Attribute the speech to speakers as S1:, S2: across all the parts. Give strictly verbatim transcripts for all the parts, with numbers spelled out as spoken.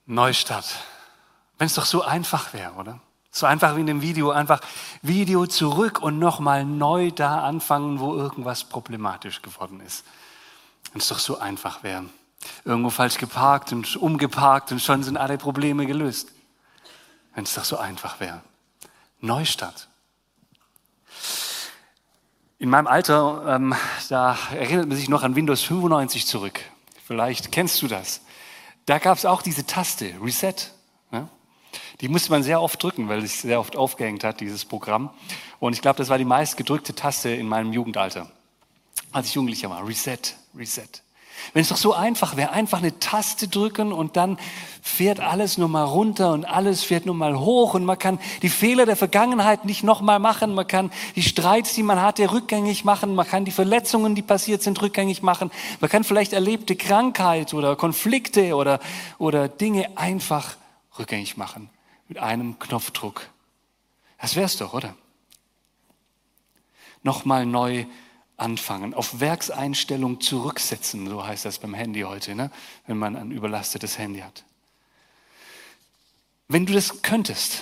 S1: Neustart. Wenn es doch so einfach wäre, oder? So einfach wie in dem Video, einfach Video zurück und nochmal neu da anfangen, wo irgendwas problematisch geworden ist. Wenn es doch so einfach wäre. Irgendwo falsch geparkt und umgeparkt und schon sind alle Probleme gelöst. Wenn es doch so einfach wäre. Neustart. In meinem Alter, ähm, da erinnert man sich noch an Windows fünfundneunzig zurück. Vielleicht kennst du das. Da gab es auch diese Taste, Reset. Ne? Die musste man sehr oft drücken, weil es sehr oft aufgehängt hat, dieses Programm. Und ich glaube, das war die meist gedrückte Taste in meinem Jugendalter, als ich Jugendlicher war. Reset, Reset. Wenn es doch so einfach wäre, einfach eine Taste drücken und dann fährt alles nur mal runter und alles fährt nur mal hoch und man kann die Fehler der Vergangenheit nicht nochmal machen, man kann die Streits, die man hatte, rückgängig machen, man kann die Verletzungen, die passiert sind, rückgängig machen, man kann vielleicht erlebte Krankheit oder Konflikte oder, oder Dinge einfach rückgängig machen mit einem Knopfdruck. Das wär's doch, oder? Nochmal neu anfangen, auf Werkseinstellung zurücksetzen, so heißt das beim Handy heute, ne? Wenn man ein überlastetes Handy hat. Wenn du das könntest,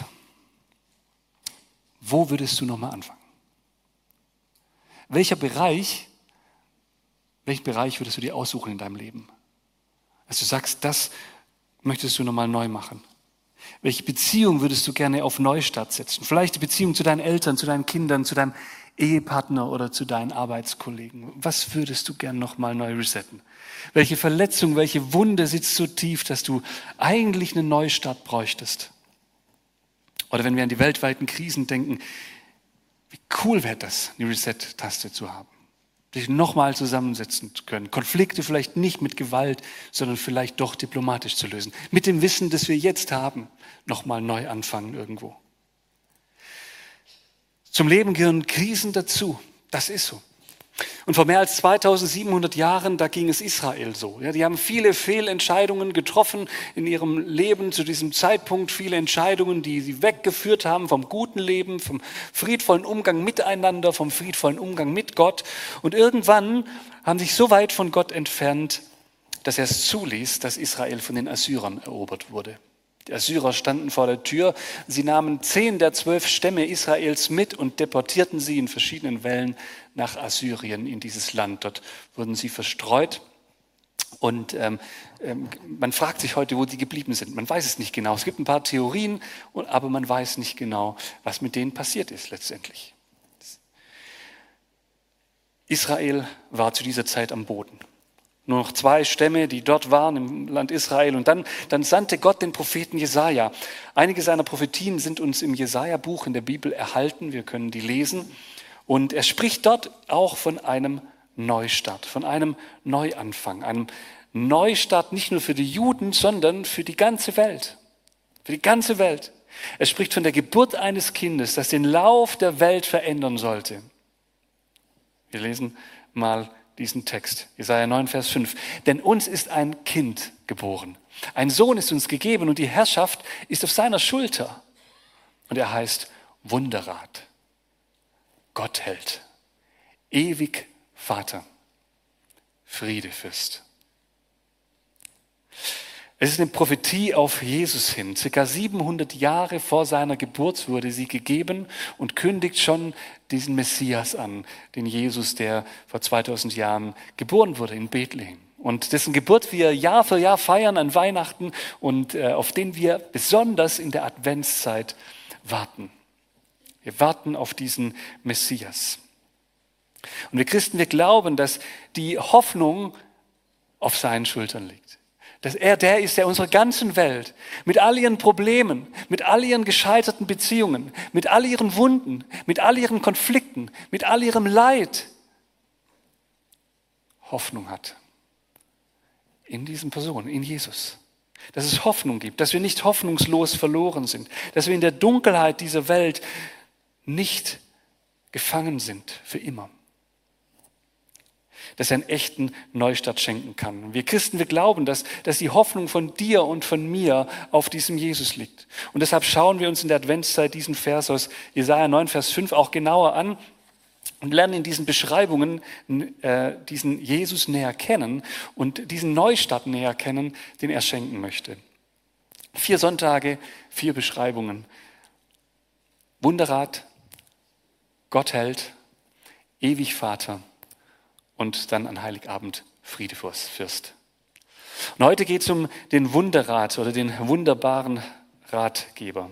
S1: wo würdest du nochmal anfangen? Welcher Bereich, welchen Bereich würdest du dir aussuchen in deinem Leben? Dass du sagst, das möchtest du nochmal neu machen. Welche Beziehung würdest du gerne auf Neustart setzen? Vielleicht die Beziehung zu deinen Eltern, zu deinen Kindern, zu deinem Ehepartner oder zu deinen Arbeitskollegen. Was würdest du gern nochmal neu resetten? Welche Verletzung, welche Wunde sitzt so tief, dass du eigentlich einen Neustart bräuchtest? Oder wenn wir an die weltweiten Krisen denken, wie cool wäre das, eine Reset-Taste zu haben? Sich nochmal zusammensetzen zu können. Konflikte vielleicht nicht mit Gewalt, sondern vielleicht doch diplomatisch zu lösen. Mit dem Wissen, das wir jetzt haben, nochmal neu anfangen irgendwo. Zum Leben gehören Krisen dazu. Das ist so. Und vor mehr als zweitausendsiebenhundert Jahren, da ging es Israel so. Ja, die haben viele Fehlentscheidungen getroffen in ihrem Leben zu diesem Zeitpunkt. Viele Entscheidungen, die sie weggeführt haben vom guten Leben, vom friedvollen Umgang miteinander, vom friedvollen Umgang mit Gott. Und irgendwann haben sich so weit von Gott entfernt, dass er es zuließ, dass Israel von den Assyrern erobert wurde. Die Assyrer standen vor der Tür. Sie nahmen zehn der zwölf Stämme Israels mit und deportierten sie in verschiedenen Wellen nach Assyrien in dieses Land. Dort wurden sie verstreut. Und ähm, ähm, man fragt sich heute, wo die geblieben sind. Man weiß es nicht genau. Es gibt ein paar Theorien, aber man weiß nicht genau, was mit denen passiert ist letztendlich. Israel war zu dieser Zeit am Boden. Nur noch zwei Stämme, die dort waren im Land Israel. Und dann, dann sandte Gott den Propheten Jesaja. Einige seiner Prophetien sind uns im Jesaja-Buch in der Bibel erhalten. Wir können die lesen. Und er spricht dort auch von einem Neustart, von einem Neuanfang. Einem Neustart nicht nur für die Juden, sondern für die ganze Welt. Für die ganze Welt. Er spricht von der Geburt eines Kindes, das den Lauf der Welt verändern sollte. Wir lesen mal diesen Text, Jesaja neun, Vers fünf. Denn uns ist ein Kind geboren. Ein Sohn ist uns gegeben und die Herrschaft ist auf seiner Schulter. Und er heißt Wunderrat, Gottheld, ewig Vater, Friedefürst. Es ist eine Prophetie auf Jesus hin. Circa siebenhundert Jahre vor seiner Geburt wurde sie gegeben und kündigt schon diesen Messias an, den Jesus, der vor zweitausend Jahren geboren wurde in Bethlehem. Und dessen Geburt wir Jahr für Jahr feiern an Weihnachten und äh, auf den wir besonders in der Adventszeit warten. Wir warten auf diesen Messias. Und wir Christen, wir glauben, dass die Hoffnung auf seinen Schultern liegt. Dass er der ist, der unserer ganzen Welt mit all ihren Problemen, mit all ihren gescheiterten Beziehungen, mit all ihren Wunden, mit all ihren Konflikten, mit all ihrem Leid Hoffnung hat. In diesen Personen, in Jesus. Dass es Hoffnung gibt, dass wir nicht hoffnungslos verloren sind, dass wir in der Dunkelheit dieser Welt nicht gefangen sind für immer. Dass er einen echten Neustart schenken kann. Wir Christen, wir glauben, dass, dass die Hoffnung von dir und von mir auf diesem Jesus liegt. Und deshalb schauen wir uns in der Adventszeit diesen Vers aus Jesaja neun, Vers fünf auch genauer an und lernen in diesen Beschreibungen äh, diesen Jesus näher kennen und diesen Neustart näher kennen, den er schenken möchte. Vier Sonntage, vier Beschreibungen. Wunderrat, Gott hält, ewig Vater und dann an Heiligabend Friedefürst. Und heute geht es um den Wunderrat oder den wunderbaren Ratgeber.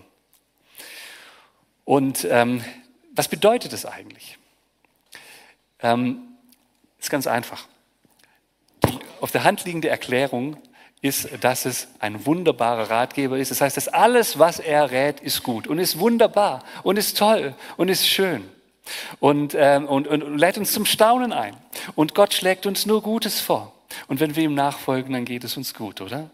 S1: Und ähm, was bedeutet das eigentlich? Ähm, ist ganz einfach. Die auf der Hand liegende Erklärung ist, dass es ein wunderbarer Ratgeber ist. Das heißt, dass alles, was er rät, ist gut und ist wunderbar und ist toll und ist schön. Und, ähm, und, und lädt uns zum Staunen ein. Und Gott schlägt uns nur Gutes vor. Und wenn wir ihm nachfolgen, dann geht es uns gut, oder?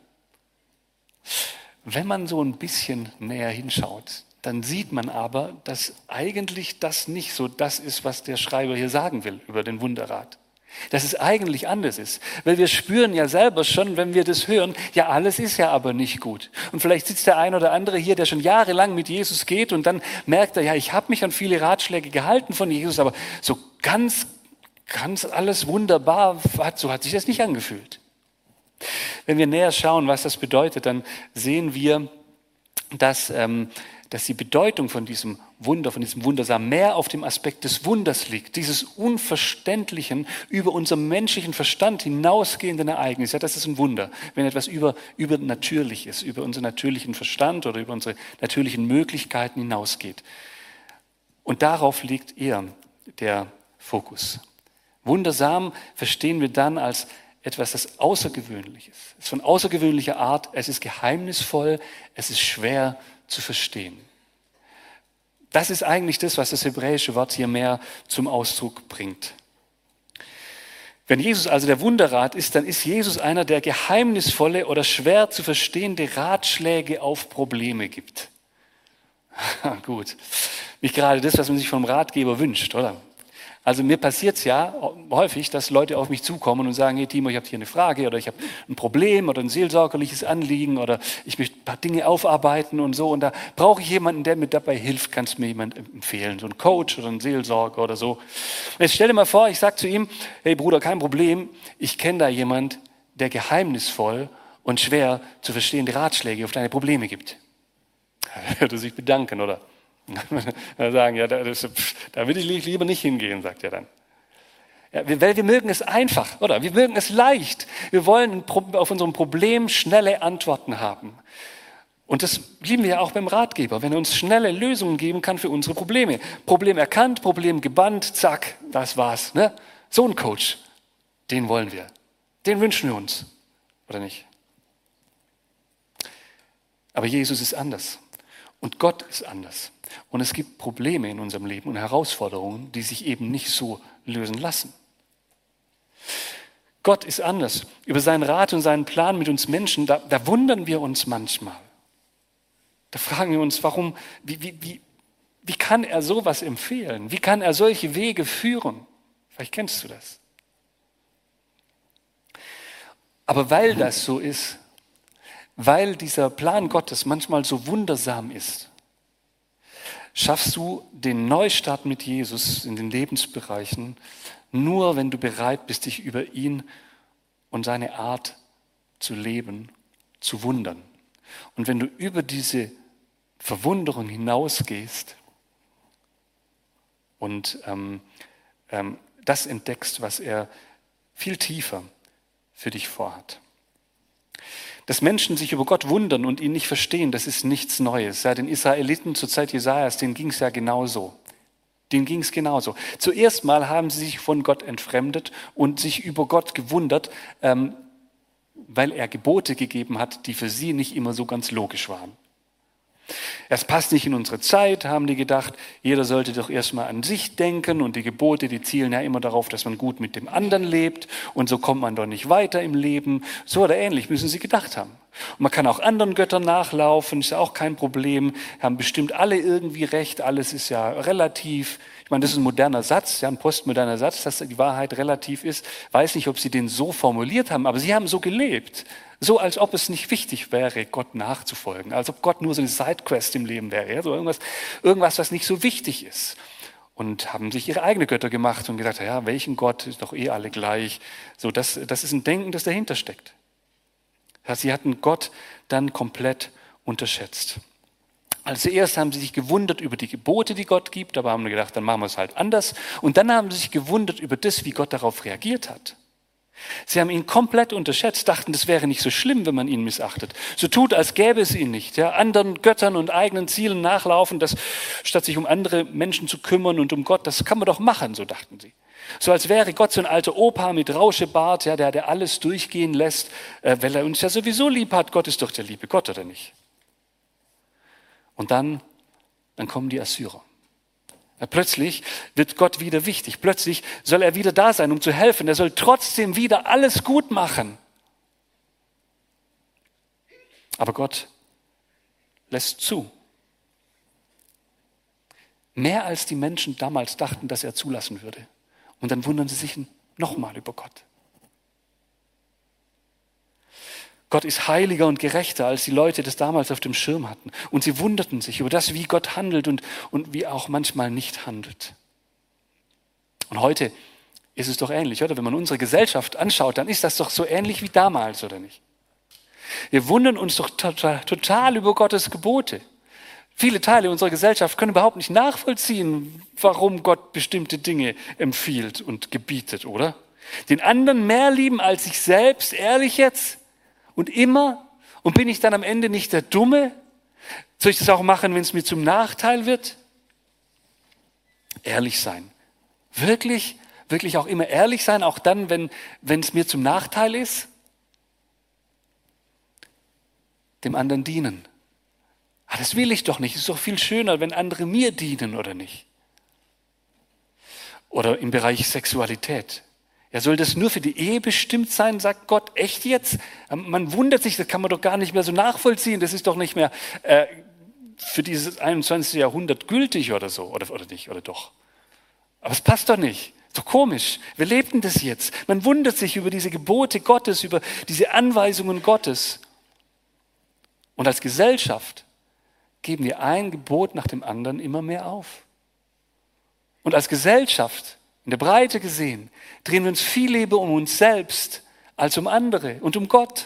S1: Wenn man so ein bisschen näher hinschaut, dann sieht man aber, dass eigentlich das nicht so das ist, was der Schreiber hier sagen will über den Wunderrat. Dass es eigentlich anders ist. Weil wir spüren ja selber schon, wenn wir das hören, ja, alles ist ja aber nicht gut. Und vielleicht sitzt der ein oder andere hier, der schon jahrelang mit Jesus geht und dann merkt er, ja, ich habe mich an viele Ratschläge gehalten von Jesus, aber so ganz, ganz alles wunderbar, so hat sich das nicht angefühlt. Wenn wir näher schauen, was das bedeutet, dann sehen wir, dass, ähm, dass die Bedeutung von diesem Wunder, von diesem Wundersam mehr auf dem Aspekt des Wunders liegt, dieses unverständlichen, über unseren menschlichen Verstand hinausgehenden Ereignis. Ja, das ist ein Wunder, wenn etwas über, übernatürlich ist, über unseren natürlichen Verstand oder über unsere natürlichen Möglichkeiten hinausgeht. Und darauf liegt eher der Fokus. Wundersam verstehen wir dann als etwas, das außergewöhnlich ist. Es ist von außergewöhnlicher Art, es ist geheimnisvoll, es ist schwer zu verstehen. Das ist eigentlich das, was das hebräische Wort hier mehr zum Ausdruck bringt. Wenn Jesus also der Wunderrat ist, dann ist Jesus einer, der geheimnisvolle oder schwer zu verstehende Ratschläge auf Probleme gibt. Gut, nicht gerade das, was man sich vom Ratgeber wünscht, oder? Also mir passiert es ja häufig, dass Leute auf mich zukommen und sagen, hey Timo, ich habe hier eine Frage oder ich habe ein Problem oder ein seelsorgerliches Anliegen oder ich möchte ein paar Dinge aufarbeiten und so und da brauche ich jemanden, der mir dabei hilft. Kannst du mir jemanden empfehlen, so ein Coach oder ein Seelsorger oder so. Und jetzt stell dir mal vor, ich sage zu ihm, hey Bruder, kein Problem, ich kenne da jemand, der geheimnisvoll und schwer zu verstehende Ratschläge auf deine Probleme gibt. Da wird er sich bedanken, oder? Da sagen, ja, da, das, da will ich lieber nicht hingehen, sagt er dann. Ja, weil wir mögen es einfach, oder? Wir mögen es leicht. Wir wollen auf unserem Problem schnelle Antworten haben. Und das lieben wir ja auch beim Ratgeber, wenn er uns schnelle Lösungen geben kann für unsere Probleme. Problem erkannt, Problem gebannt, zack, das war's. Ne? So ein Coach, den wollen wir. Den wünschen wir uns, oder nicht? Aber Jesus ist anders. Und Gott ist anders. Und es gibt Probleme in unserem Leben und Herausforderungen, die sich eben nicht so lösen lassen. Gott ist anders. Über seinen Rat und seinen Plan mit uns Menschen, da, da wundern wir uns manchmal. Da fragen wir uns, warum, wie, wie, wie, wie kann er sowas empfehlen? Wie kann er solche Wege führen? Vielleicht kennst du das. Aber weil das so ist, weil dieser Plan Gottes manchmal so wundersam ist, schaffst du den Neustart mit Jesus in den Lebensbereichen nur, wenn du bereit bist, dich über ihn und seine Art zu leben, zu wundern. Und wenn du über diese Verwunderung hinausgehst und ähm, ähm, das entdeckst, was er viel tiefer für dich vorhat. Dass Menschen sich über Gott wundern und ihn nicht verstehen, das ist nichts Neues. Ja, den Israeliten zur Zeit Jesajas, denen ging es ja genauso. Denen ging es genauso. Zuerst mal haben sie sich von Gott entfremdet und sich über Gott gewundert, ähm, weil er Gebote gegeben hat, die für sie nicht immer so ganz logisch waren. Es passt nicht in unsere Zeit, haben die gedacht, jeder sollte doch erstmal an sich denken und die Gebote, die zielen ja immer darauf, dass man gut mit dem anderen lebt und so kommt man doch nicht weiter im Leben. So oder ähnlich müssen sie gedacht haben. Und man kann auch anderen Göttern nachlaufen, ist ja auch kein Problem, haben bestimmt alle irgendwie recht, alles ist ja relativ. Ich meine, das ist ein moderner Satz, ja, ein postmoderner Satz, dass die Wahrheit relativ ist. Weiß nicht, ob sie den so formuliert haben, aber sie haben so gelebt. So, als ob es nicht wichtig wäre, Gott nachzufolgen. Als ob Gott nur so eine Sidequest im Leben wäre. Ja? So irgendwas, irgendwas, was nicht so wichtig ist. Und haben sich ihre eigenen Götter gemacht und gesagt, ja, welchen Gott, ist doch eh alle gleich. So, das, das ist ein Denken, das dahinter steckt. Ja, sie hatten Gott dann komplett unterschätzt. Also zuerst haben sie sich gewundert über die Gebote, die Gott gibt, aber haben gedacht, dann machen wir es halt anders. Und dann haben sie sich gewundert über das, wie Gott darauf reagiert hat. Sie haben ihn komplett unterschätzt, dachten, das wäre nicht so schlimm, wenn man ihn missachtet. So tut, als gäbe es ihn nicht. Ja, anderen Göttern und eigenen Zielen nachlaufen, das, statt sich um andere Menschen zu kümmern und um Gott, das kann man doch machen, so dachten sie. So als wäre Gott so ein alter Opa mit Rauschebart, ja, der, der alles durchgehen lässt, äh, weil er uns ja sowieso lieb hat. Gott ist doch der liebe Gott, oder nicht? Und dann, dann kommen die Assyrer. Ja, plötzlich wird Gott wieder wichtig. Plötzlich soll er wieder da sein, um zu helfen. Er soll trotzdem wieder alles gut machen. Aber Gott lässt zu. Mehr als die Menschen damals dachten, dass er zulassen würde. Und dann wundern sie sich nochmal über Gott. Gott ist heiliger und gerechter, als die Leute das damals auf dem Schirm hatten. Und sie wunderten sich über das, wie Gott handelt und, und wie auch manchmal nicht handelt. Und heute ist es doch ähnlich, oder? Wenn man unsere Gesellschaft anschaut, dann ist das doch so ähnlich wie damals, oder nicht? Wir wundern uns doch total, total über Gottes Gebote. Viele Teile unserer Gesellschaft können überhaupt nicht nachvollziehen, warum Gott bestimmte Dinge empfiehlt und gebietet, oder? Den anderen mehr lieben als sich selbst, ehrlich jetzt? Und immer? Und bin ich dann am Ende nicht der Dumme? Soll ich das auch machen, wenn es mir zum Nachteil wird? Ehrlich sein. Wirklich, wirklich auch immer ehrlich sein, auch dann, wenn, wenn es mir zum Nachteil ist? Dem anderen dienen. Ah, das will ich doch nicht. Es ist doch viel schöner, wenn andere mir dienen, oder nicht? Oder im Bereich Sexualität. Ja, soll das nur für die Ehe bestimmt sein, sagt Gott? Echt jetzt? Man wundert sich, das kann man doch gar nicht mehr so nachvollziehen. Das ist doch nicht mehr äh, für dieses einundzwanzigste Jahrhundert gültig oder so. Oder, oder nicht, oder doch? Aber es passt doch nicht. Ist doch komisch. Wir lebten das jetzt. Man wundert sich über diese Gebote Gottes, über diese Anweisungen Gottes. Und als Gesellschaft geben wir ein Gebot nach dem anderen immer mehr auf. Und als Gesellschaft, in der Breite gesehen, drehen wir uns viel lieber um uns selbst als um andere und um Gott.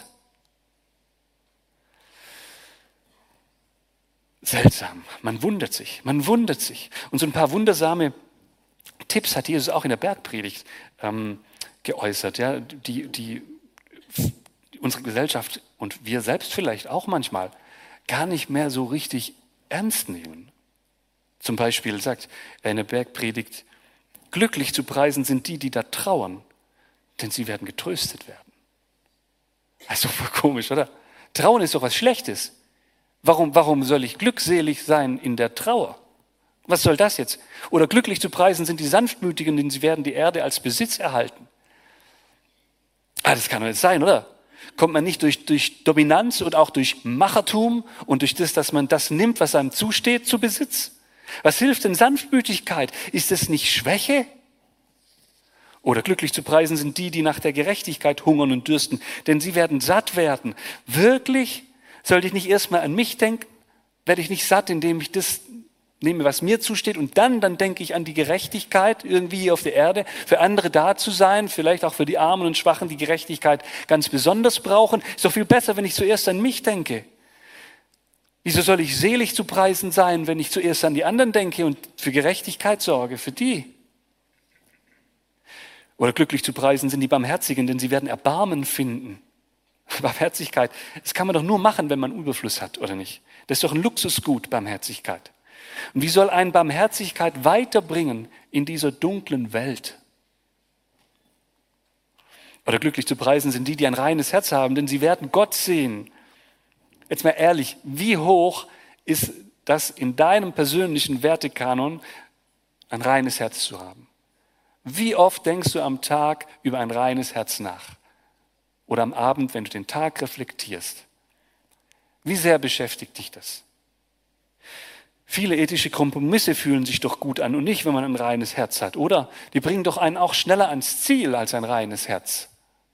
S1: Seltsam, man wundert sich, man wundert sich. Und so ein paar wundersame Tipps hat Jesus auch in der Bergpredigt ähm, geäußert, ja, die, die unsere Gesellschaft und wir selbst vielleicht auch manchmal gar nicht mehr so richtig ernst nehmen. Zum Beispiel sagt er in der Bergpredigt, glücklich zu preisen sind die, die da trauern, denn sie werden getröstet werden. Das ist doch voll komisch, oder? Trauern ist doch was Schlechtes. Warum, warum soll ich glückselig sein in der Trauer? Was soll das jetzt? Oder glücklich zu preisen sind die Sanftmütigen, denn sie werden die Erde als Besitz erhalten. Ah, das kann doch nicht sein, oder? Kommt man nicht durch, durch Dominanz und auch durch Machertum und durch das, dass man das nimmt, was einem zusteht, zu Besitz? Was hilft denn Sanftmütigkeit? Ist es nicht Schwäche? Oder glücklich zu preisen sind die, die nach der Gerechtigkeit hungern und dürsten, denn sie werden satt werden. Wirklich? Sollte ich nicht erstmal an mich denken? Werde ich nicht satt, indem ich das nehme, was mir zusteht, und dann, dann denke ich an die Gerechtigkeit irgendwie hier auf der Erde, für andere da zu sein, vielleicht auch für die Armen und Schwachen, die Gerechtigkeit ganz besonders brauchen. Ist doch viel besser, wenn ich zuerst an mich denke. Wieso soll ich selig zu preisen sein, wenn ich zuerst an die anderen denke und für Gerechtigkeit sorge, für die? Oder glücklich zu preisen sind die Barmherzigen, denn sie werden Erbarmen finden. Barmherzigkeit, das kann man doch nur machen, wenn man Überfluss hat, oder nicht? Das ist doch ein Luxusgut, Barmherzigkeit. Und wie soll einen Barmherzigkeit weiterbringen in dieser dunklen Welt? Oder glücklich zu preisen sind die, die ein reines Herz haben, denn sie werden Gott sehen. Jetzt mal ehrlich, wie hoch ist das in deinem persönlichen Wertekanon, ein reines Herz zu haben? Wie oft denkst du am Tag über ein reines Herz nach? Oder am Abend, wenn du den Tag reflektierst? Wie sehr beschäftigt dich das? Viele ethische Kompromisse fühlen sich doch gut an und nicht, wenn man ein reines Herz hat, oder? Die bringen doch einen auch schneller ans Ziel als ein reines Herz.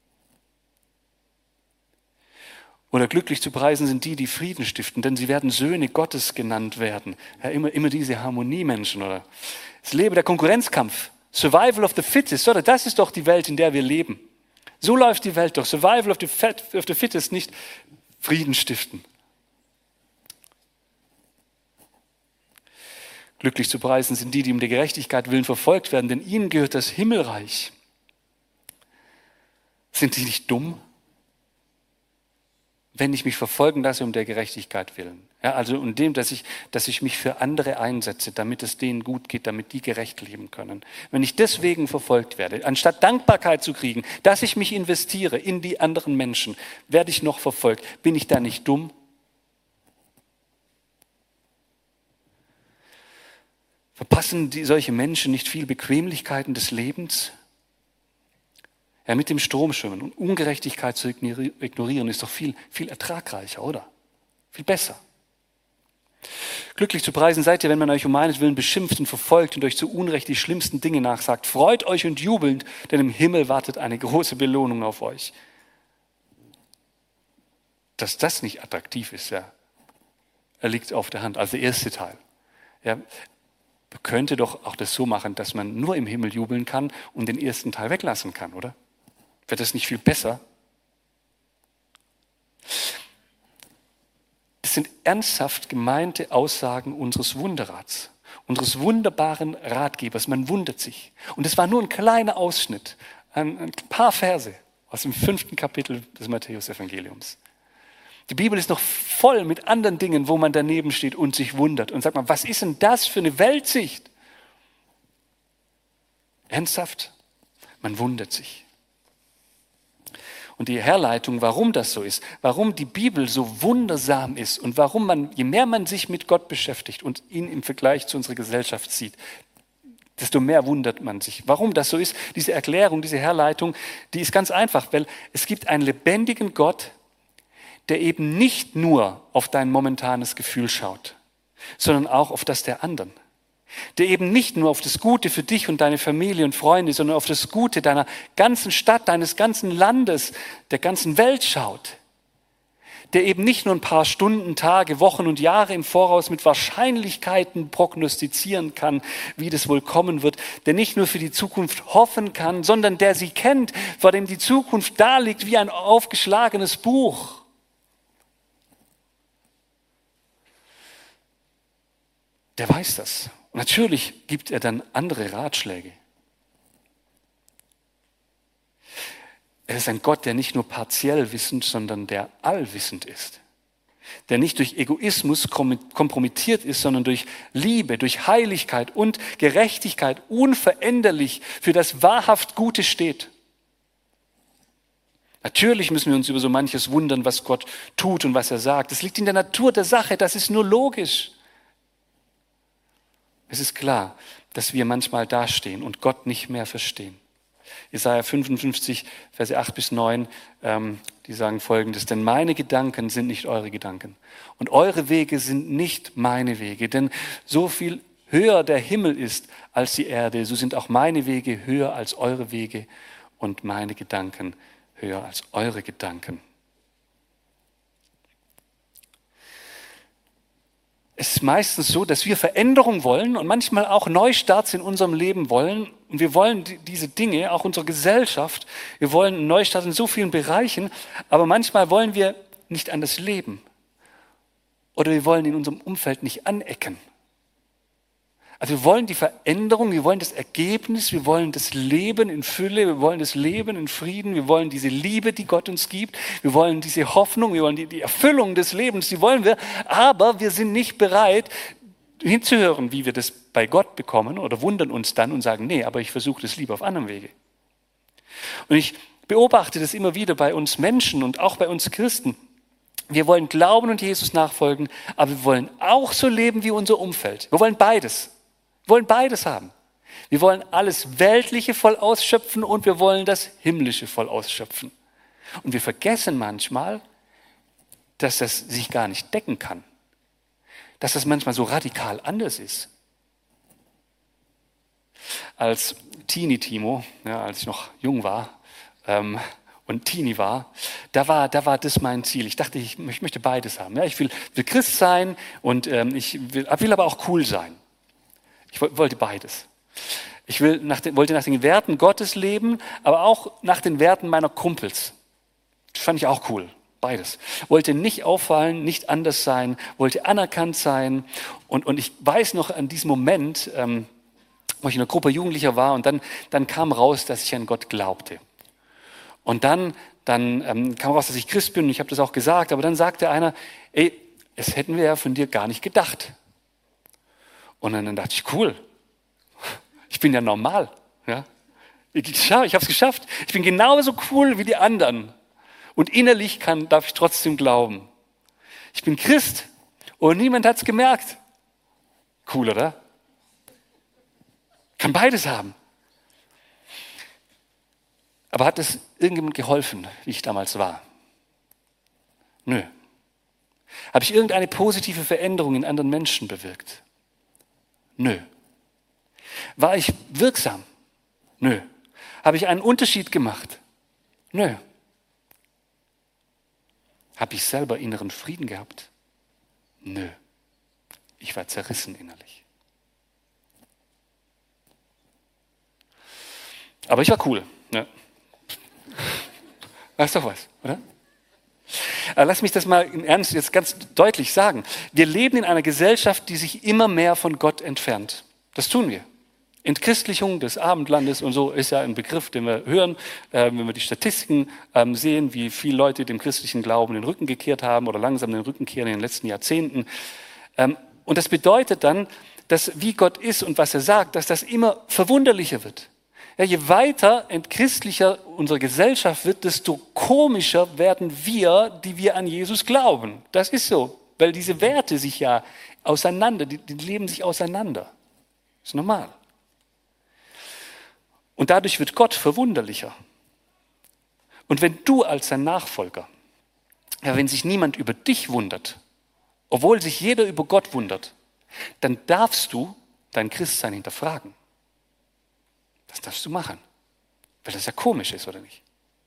S1: Oder glücklich zu preisen sind die, die Frieden stiften, denn sie werden Söhne Gottes genannt werden. Ja, immer, immer diese Harmoniemenschen, oder? Es lebe der Konkurrenzkampf. Survival of the Fittest, oder? Das ist doch die Welt, in der wir leben. So läuft die Welt doch. Survival of the, Fat, of the Fittest, nicht Frieden stiften. Glücklich zu preisen sind die, die um der Gerechtigkeit willen verfolgt werden, denn ihnen gehört das Himmelreich. Sind die nicht dumm, wenn ich mich verfolgen lasse um der Gerechtigkeit willen? Ja, also um dem, dass ich, dass ich mich für andere einsetze, damit es denen gut geht, damit die gerecht leben können. Wenn ich deswegen verfolgt werde, anstatt Dankbarkeit zu kriegen, dass ich mich investiere in die anderen Menschen, werde ich noch verfolgt. Bin ich da nicht dumm? Verpassen die, solche Menschen nicht viel Bequemlichkeiten des Lebens? Ja, mit dem Strom schwimmen und Ungerechtigkeit zu ignorieren, ist doch viel, viel ertragreicher, oder? Viel besser. Glücklich zu preisen seid ihr, wenn man euch um meinetwillen beschimpft und verfolgt und euch zu Unrecht die schlimmsten Dinge nachsagt. Freut euch und jubelnd, denn im Himmel wartet eine große Belohnung auf euch. Dass das nicht attraktiv ist, ja, er liegt auf der Hand. Also der erste Teil. Ja, man könnte doch auch das so machen, dass man nur im Himmel jubeln kann und den ersten Teil weglassen kann, oder? Wäre das nicht viel besser? Das sind ernsthaft gemeinte Aussagen unseres Wunderrats, unseres wunderbaren Ratgebers. Man wundert sich. Und es war nur ein kleiner Ausschnitt, ein, ein paar Verse aus dem fünften Kapitel des Matthäus-Evangeliums. Die Bibel ist noch voll mit anderen Dingen, wo man daneben steht und sich wundert. Und sagt man, was ist denn das für eine Weltsicht? Ernsthaft? Man wundert sich. Und die Herleitung, warum das so ist, warum die Bibel so wundersam ist und warum man, je mehr man sich mit Gott beschäftigt und ihn im Vergleich zu unserer Gesellschaft sieht, desto mehr wundert man sich. Warum das so ist, diese Erklärung, diese Herleitung, die ist ganz einfach, weil es gibt einen lebendigen Gott, der eben nicht nur auf dein momentanes Gefühl schaut, sondern auch auf das der anderen. Der eben nicht nur auf das Gute für dich und deine Familie und Freunde, sondern auf das Gute deiner ganzen Stadt, deines ganzen Landes, der ganzen Welt schaut. Der eben nicht nur ein paar Stunden, Tage, Wochen und Jahre im Voraus mit Wahrscheinlichkeiten prognostizieren kann, wie das wohl kommen wird, der nicht nur für die Zukunft hoffen kann, sondern der sie kennt, vor dem die Zukunft da liegt wie ein aufgeschlagenes Buch. Der weiß das. Und natürlich gibt er dann andere Ratschläge. Er ist ein Gott, der nicht nur partiell wissend, sondern der allwissend ist. Der nicht durch Egoismus kompromittiert ist, sondern durch Liebe, durch Heiligkeit und Gerechtigkeit unveränderlich für das wahrhaft Gute steht. Natürlich müssen wir uns über so manches wundern, was Gott tut und was er sagt. Das liegt in der Natur der Sache, das ist nur logisch. Es ist klar, dass wir manchmal dastehen und Gott nicht mehr verstehen. Jesaja fünfundfünfzig, Verse acht bis neun, ähm, die sagen Folgendes: Denn meine Gedanken sind nicht eure Gedanken und eure Wege sind nicht meine Wege. Denn so viel höher der Himmel ist als die Erde, so sind auch meine Wege höher als eure Wege und meine Gedanken höher als eure Gedanken. Es ist meistens so, dass wir Veränderung wollen und manchmal auch Neustarts in unserem Leben wollen. Und wir wollen diese Dinge, auch unsere Gesellschaft, wir wollen einen Neustart in so vielen Bereichen, aber manchmal wollen wir nicht an das Leben. Oder wir wollen in unserem Umfeld nicht anecken. Also wir wollen die Veränderung, wir wollen das Ergebnis, wir wollen das Leben in Fülle, wir wollen das Leben in Frieden, wir wollen diese Liebe, die Gott uns gibt, wir wollen diese Hoffnung, wir wollen die, die Erfüllung des Lebens, die wollen wir, aber wir sind nicht bereit hinzuhören, wie wir das bei Gott bekommen oder wundern uns dann und sagen, nee, aber ich versuche das lieber auf anderem Wege. Und ich beobachte das immer wieder bei uns Menschen und auch bei uns Christen. Wir wollen glauben und Jesus nachfolgen, aber wir wollen auch so leben wie unser Umfeld. Wir wollen beides. Wir wollen beides haben. Wir wollen alles Weltliche voll ausschöpfen und wir wollen das Himmlische voll ausschöpfen. Und wir vergessen manchmal, dass das sich gar nicht decken kann. Dass das manchmal so radikal anders ist. Als Teenie-Timo, ja, als ich noch jung war ähm, und Teenie war, da war, da war das mein Ziel. Ich dachte, ich, ich möchte beides haben. Ja, ich will, will Christ sein und ähm, ich will, will aber auch cool sein. Ich wollte beides. Ich will nach den, wollte nach den Werten Gottes leben, aber auch nach den Werten meiner Kumpels. Das fand ich auch cool. beides. Wollte nicht auffallen, nicht anders sein, wollte anerkannt sein. Und, und ich weiß noch an diesem Moment, ähm, wo ich in einer Gruppe Jugendlicher war und dann, dann kam raus, dass ich an Gott glaubte. Und dann, dann ähm, kam raus, dass ich Christ bin und ich habe das auch gesagt, aber dann sagte einer, ey, das hätten wir ja von dir gar nicht gedacht. Und dann, dann dachte ich, cool, ich bin ja normal. Ja? Ich, ich habe es geschafft. Ich bin genauso cool wie die anderen. Und innerlich kann, darf ich trotzdem glauben. Ich bin Christ und niemand hat es gemerkt. Cool, oder? Kann beides haben. Aber hat es irgendjemand geholfen, wie ich damals war? Nö. Habe ich irgendeine positive Veränderung in anderen Menschen bewirkt? Nö. War ich wirksam? Nö. Habe ich einen Unterschied gemacht? Nö. Habe ich selber inneren Frieden gehabt? Nö. Ich war zerrissen innerlich. Aber ich war cool. Ja. Das ist doch was, oder? Aber lass mich das mal im Ernst jetzt ganz deutlich sagen. Wir leben in einer Gesellschaft, die sich immer mehr von Gott entfernt. Das tun wir. Entchristlichung des Abendlandes und so ist ja ein Begriff, den wir hören, äh, wenn wir die Statistiken ähm, sehen, wie viele Leute dem christlichen Glauben den Rücken gekehrt haben oder langsam den Rücken kehren in den letzten Jahrzehnten. Ähm, und das bedeutet dann, dass wie Gott ist und was er sagt, dass das immer verwunderlicher wird. Ja, je weiter entchristlicher unsere Gesellschaft wird, desto komischer werden wir, die wir an Jesus glauben. Das ist so, weil diese Werte sich ja auseinander, die, die leben sich auseinander. Das ist normal. Und dadurch wird Gott verwunderlicher. Und wenn du als sein Nachfolger, ja, wenn sich niemand über dich wundert, obwohl sich jeder über Gott wundert, dann darfst du dein Christsein hinterfragen. Das darfst du machen, weil das ja komisch ist, oder nicht?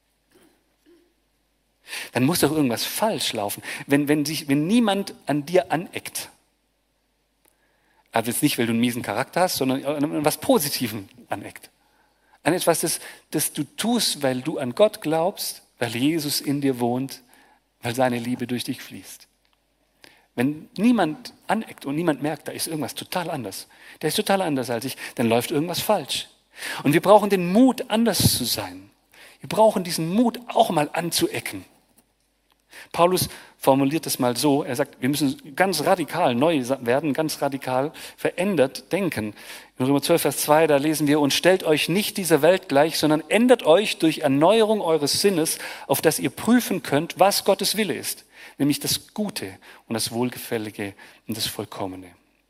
S1: Dann muss doch irgendwas falsch laufen. Wenn, wenn, sich, wenn niemand an dir aneckt, also jetzt nicht, weil du einen miesen Charakter hast, sondern an was Positivem aneckt. An etwas, das, das du tust, weil du an Gott glaubst, weil Jesus in dir wohnt, weil seine Liebe durch dich fließt. Wenn niemand aneckt und niemand merkt, da ist irgendwas total anders, der ist total anders als ich, dann läuft irgendwas falsch. Und wir brauchen den Mut, anders zu sein. Wir brauchen diesen Mut, auch mal anzuecken. Paulus formuliert das mal so, er sagt, wir müssen ganz radikal neu werden, ganz radikal verändert denken. In Römer zwölf, Vers zwei, da lesen wir, und stellt euch nicht dieser Welt gleich, sondern ändert euch durch Erneuerung eures Sinnes, auf dass ihr prüfen könnt, was Gottes Wille ist, nämlich das Gute und das Wohlgefällige und das Vollkommene.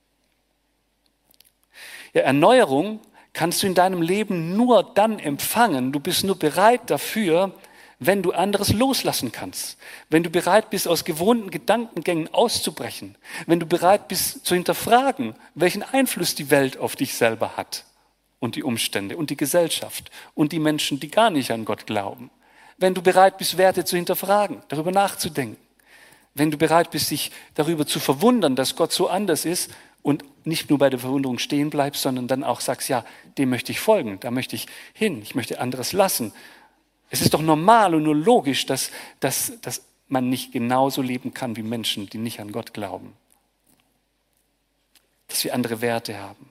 S1: Ja, Erneuerung kannst du in deinem Leben nur dann empfangen, du bist nur bereit dafür, wenn du anderes loslassen kannst, wenn du bereit bist, aus gewohnten Gedankengängen auszubrechen, wenn du bereit bist zu hinterfragen, welchen Einfluss die Welt auf dich selber hat und die Umstände und die Gesellschaft und die Menschen, die gar nicht an Gott glauben, wenn du bereit bist, Werte zu hinterfragen, darüber nachzudenken, wenn du bereit bist, dich darüber zu verwundern, dass Gott so anders ist und nicht nur bei der Verwunderung stehen bleibst, sondern dann auch sagst, ja, dem möchte ich folgen, da möchte ich hin, ich möchte anderes lassen. Es ist doch normal und nur logisch, dass, dass, dass man nicht genauso leben kann wie Menschen, die nicht an Gott glauben. Dass wir andere Werte haben.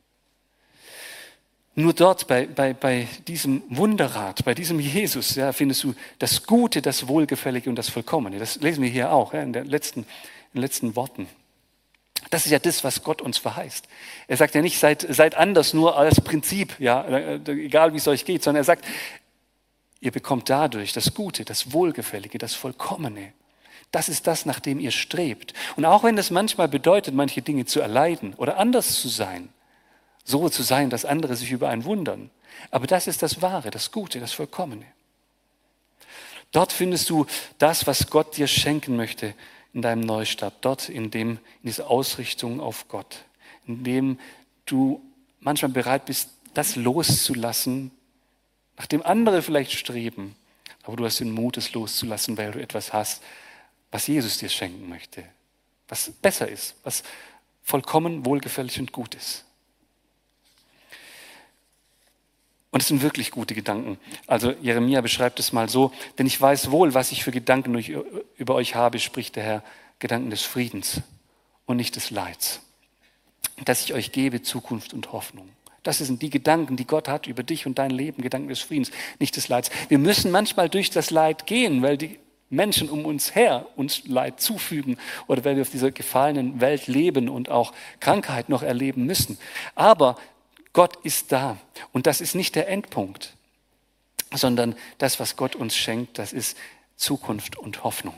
S1: Nur dort bei, bei, bei diesem Wunderrat, bei diesem Jesus, ja, findest du das Gute, das Wohlgefällige und das Vollkommene. Das lesen wir hier auch ja, in, den letzten, in den letzten Worten. Das ist ja das, was Gott uns verheißt. Er sagt ja nicht, seid, seid anders nur als Prinzip, ja, egal wie es euch geht, sondern er sagt, ihr bekommt dadurch das Gute, das Wohlgefällige, das Vollkommene. Das ist das, nach dem ihr strebt. Und auch wenn das manchmal bedeutet, manche Dinge zu erleiden oder anders zu sein, so zu sein, dass andere sich über einen wundern. Aber das ist das Wahre, das Gute, das Vollkommene. Dort findest du das, was Gott dir schenken möchte in deinem Neustart. Dort in, dem, in dieser Ausrichtung auf Gott. In dem du manchmal bereit bist, das loszulassen, nach dem andere vielleicht streben. Aber du hast den Mut, es loszulassen, weil du etwas hast, was Jesus dir schenken möchte. Was besser ist, was vollkommen wohlgefällig und gut ist. Und es sind wirklich gute Gedanken. Also Jeremia beschreibt es mal so: Denn ich weiß wohl, was ich für Gedanken über euch habe, spricht der Herr, Gedanken des Friedens und nicht des Leids. Dass ich euch gebe Zukunft und Hoffnung. Das sind die Gedanken, die Gott hat über dich und dein Leben, Gedanken des Friedens, nicht des Leids. Wir müssen manchmal durch das Leid gehen, weil die Menschen um uns her uns Leid zufügen oder weil wir auf dieser gefallenen Welt leben und auch Krankheit noch erleben müssen. Aber Gott ist da und das ist nicht der Endpunkt, sondern das, was Gott uns schenkt, das ist Zukunft und Hoffnung.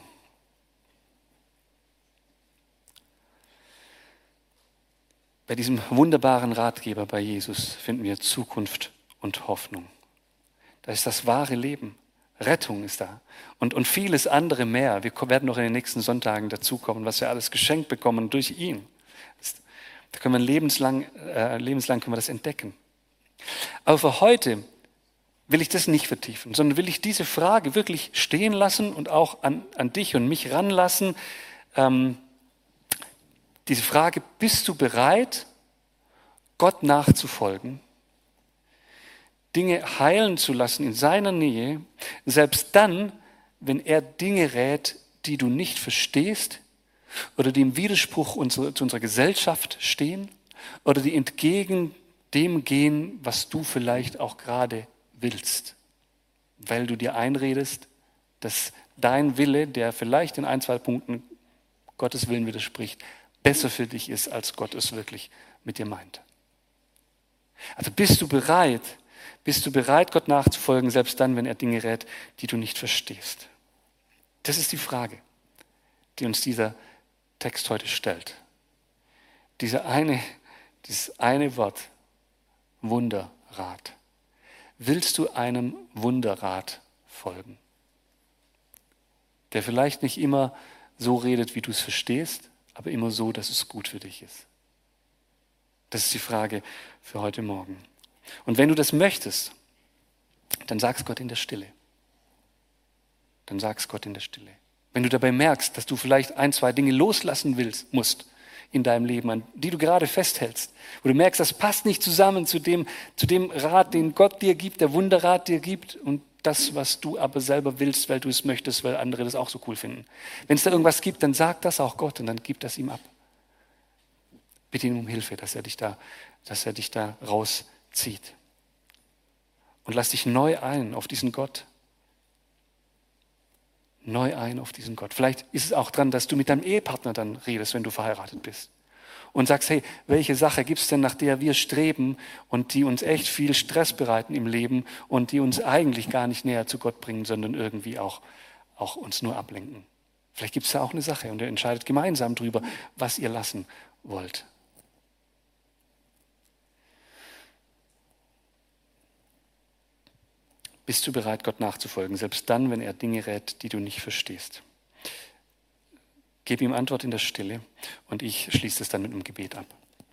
S1: Bei diesem wunderbaren Ratgeber bei Jesus finden wir Zukunft und Hoffnung. Das ist das wahre Leben. Rettung ist da und, und vieles andere mehr. Wir werden noch in den nächsten Sonntagen dazukommen, was wir alles geschenkt bekommen durch ihn. Da können wir lebenslang, äh, lebenslang können wir das entdecken. Aber für heute will ich das nicht vertiefen, sondern will ich diese Frage wirklich stehen lassen und auch an, an dich und mich ranlassen. Ähm, diese Frage: Bist du bereit, Gott nachzufolgen, Dinge heilen zu lassen in seiner Nähe, selbst dann, wenn er Dinge rät, die du nicht verstehst oder die im Widerspruch unsere, zu unserer Gesellschaft stehen oder die entgegen dem gehen, was du vielleicht auch gerade willst, weil du dir einredest, dass dein Wille, der vielleicht in ein, zwei Punkten Gottes Willen widerspricht, besser für dich ist, als Gott es wirklich mit dir meint. Also bist du bereit, bist du bereit, Gott nachzufolgen, selbst dann, wenn er Dinge rät, die du nicht verstehst? Das ist die Frage, die uns dieser Text heute stellt. Diese eine, dieses eine Wort, Wunderrat. Willst du einem Wunderrat folgen, der vielleicht nicht immer so redet, wie du es verstehst, aber immer so, dass es gut für dich ist? Das ist die Frage für heute Morgen. Und wenn du das möchtest, dann sag's Gott in der Stille. Dann sag's Gott in der Stille. Wenn du dabei merkst, dass du vielleicht ein, zwei Dinge loslassen willst, musst in deinem Leben, an die du gerade festhältst, wo du merkst, das passt nicht zusammen zu dem, zu dem Rat, den Gott dir gibt, der Wunderrat dir gibt und das, was du aber selber willst, weil du es möchtest, weil andere das auch so cool finden. Wenn es da irgendwas gibt, dann sag das auch Gott und dann gib das ihm ab. Bitte ihn um Hilfe, dass er dich da, dass er dich da rauszieht. Und lass dich neu ein auf diesen Gott. Neu ein auf diesen Gott. Vielleicht ist es auch dran, dass du mit deinem Ehepartner dann redest, wenn du verheiratet bist. Und sagst, hey, welche Sache gibt es denn, nach der wir streben und die uns echt viel Stress bereiten im Leben und die uns eigentlich gar nicht näher zu Gott bringen, sondern irgendwie auch, auch uns nur ablenken. Vielleicht gibt es da auch eine Sache und ihr entscheidet gemeinsam drüber, was ihr lassen wollt. Bist du bereit, Gott nachzufolgen, selbst dann, wenn er Dinge rät, die du nicht verstehst? Gib ihm Antwort in der Stille und ich schließe es dann mit einem Gebet ab.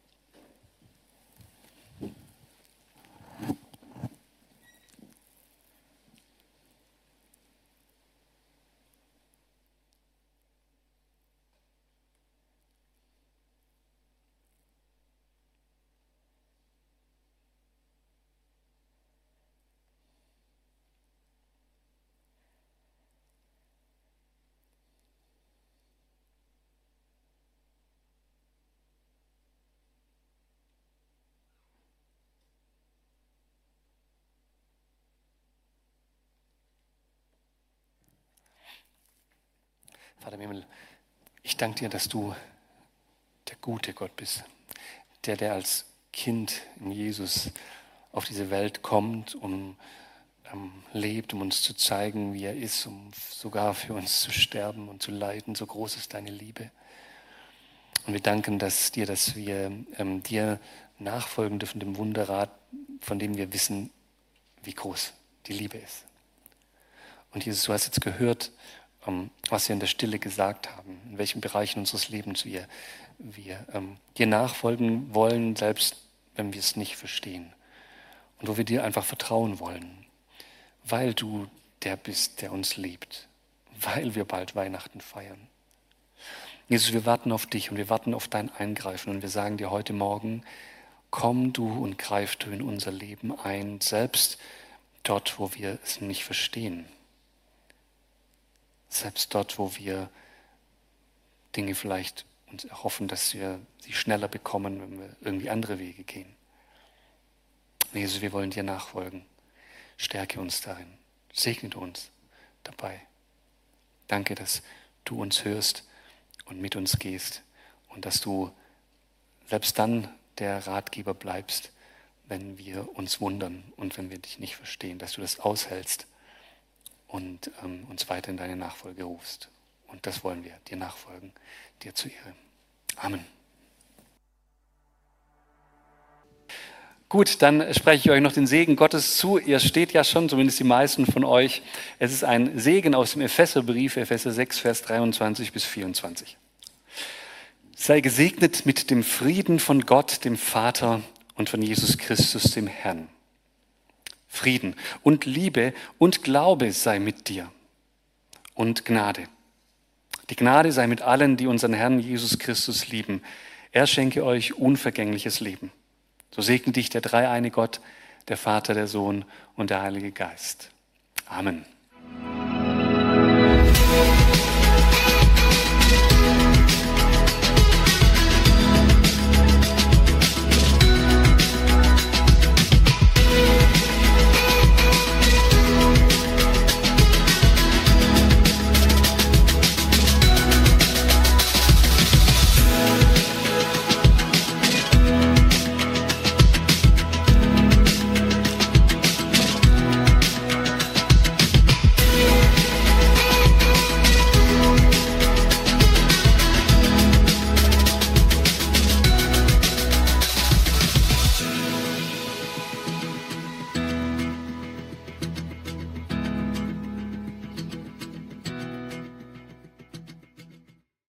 S1: Vater im Himmel, ich danke dir, dass du der gute Gott bist, der, der als Kind in Jesus auf diese Welt kommt, um ähm, lebt, um uns zu zeigen, wie er ist, um sogar für uns zu sterben und zu leiden. So groß ist deine Liebe. Und wir danken dass dir, dass wir ähm, dir nachfolgen dürfen, dem Wunderrat, von dem wir wissen, wie groß die Liebe ist. Und Jesus, du hast jetzt gehört, was wir in der Stille gesagt haben, in welchen Bereichen unseres Lebens wir, wir ähm, dir nachfolgen wollen, selbst wenn wir es nicht verstehen. Und wo wir dir einfach vertrauen wollen, weil du der bist, der uns liebt, weil wir bald Weihnachten feiern. Jesus, wir warten auf dich und wir warten auf dein Eingreifen und wir sagen dir heute Morgen, komm du und greif du in unser Leben ein, selbst dort, wo wir es nicht verstehen. Selbst dort, wo wir Dinge vielleicht uns erhoffen, dass wir sie schneller bekommen, wenn wir irgendwie andere Wege gehen. Jesus, wir wollen dir nachfolgen. Stärke uns darin. Segne uns dabei. Danke, dass du uns hörst und mit uns gehst und dass du selbst dann der Ratgeber bleibst, wenn wir uns wundern und wenn wir dich nicht verstehen, dass du das aushältst und ähm, uns weiter in deine Nachfolge rufst. Und das wollen wir, dir nachfolgen, dir zur Ehre. Amen. Gut, dann spreche ich euch noch den Segen Gottes zu. Ihr steht ja schon, zumindest die meisten von euch. Es ist ein Segen aus dem Epheserbrief, Epheser sechs, Vers dreiundzwanzig bis vierundzwanzig. Sei gesegnet mit dem Frieden von Gott, dem Vater und von Jesus Christus, dem Herrn. Frieden und Liebe und Glaube sei mit dir und Gnade. Die Gnade sei mit allen, die unseren Herrn Jesus Christus lieben. Er schenke euch unvergängliches Leben. So segne dich der dreieine Gott, der Vater, der Sohn und der Heilige Geist. Amen.